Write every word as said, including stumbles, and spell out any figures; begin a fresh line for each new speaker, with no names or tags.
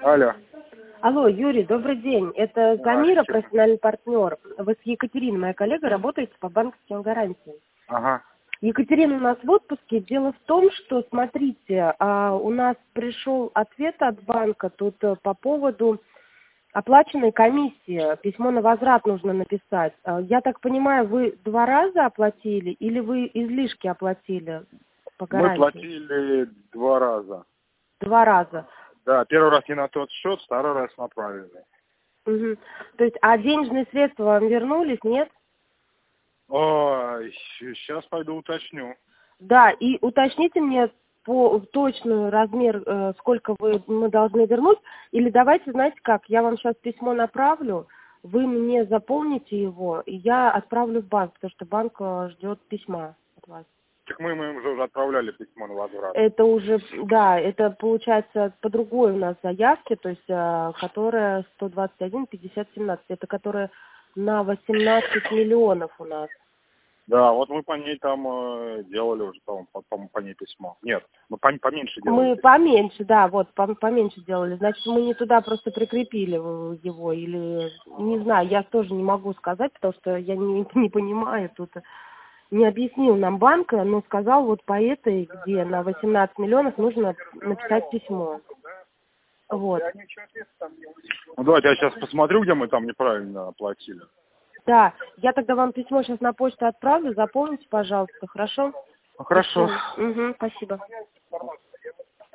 Алло.
Алло, Юрий, добрый день. Это Замира,
Здравствуйте.
профессиональный партнер. Вы с Екатериной, моя коллега, работаете по банковским гарантиям.
Ага.
Екатерина у нас в отпуске. Дело в том, что, смотрите, а, у нас пришел ответ от банка тут э, по поводу оплаченной комиссии. Письмо на возврат нужно написать. А, Я так понимаю, вы два раза оплатили или вы излишки оплатили по
Мы
гарантии?
платили два раза.
Два раза.
Да, первый раз не на тот счет, второй раз направили.
Мгм. То есть, а денежные средства вам вернулись, нет?
Ой, сейчас пойду уточню.
Да, и уточните мне по точный размер, э, сколько вы мы должны вернуть. Или давайте, знаете как, я вам сейчас письмо направлю, вы мне заполните его, и я отправлю в банк, потому что банк э, ждет письма от вас.
Так мы, мы уже отправляли письмо на возврат.
Это уже, да, это получается по другой у нас заявке, то есть, э, которая сто двадцать один пятьдесят семнадцать, это которая на восемнадцать миллионов у нас.
Да, вот мы по ней там э, делали уже, по-моему, по, по, по ней письмо. Нет, мы по, поменьше делали.
Мы поменьше, да, вот, пом- поменьше делали. Значит, мы не туда просто прикрепили э, его, или, не знаю, я тоже не могу сказать, потому что я не, не понимаю, тут не объяснил нам банк, но сказал вот по этой, где на восемнадцать миллионов нужно написать письмо. Вот.
Ну давайте я сейчас посмотрю, где мы там неправильно оплатили.
Да, я тогда вам письмо сейчас на почту отправлю, заполните, пожалуйста, хорошо?
Ну, хорошо.
Угу, спасибо.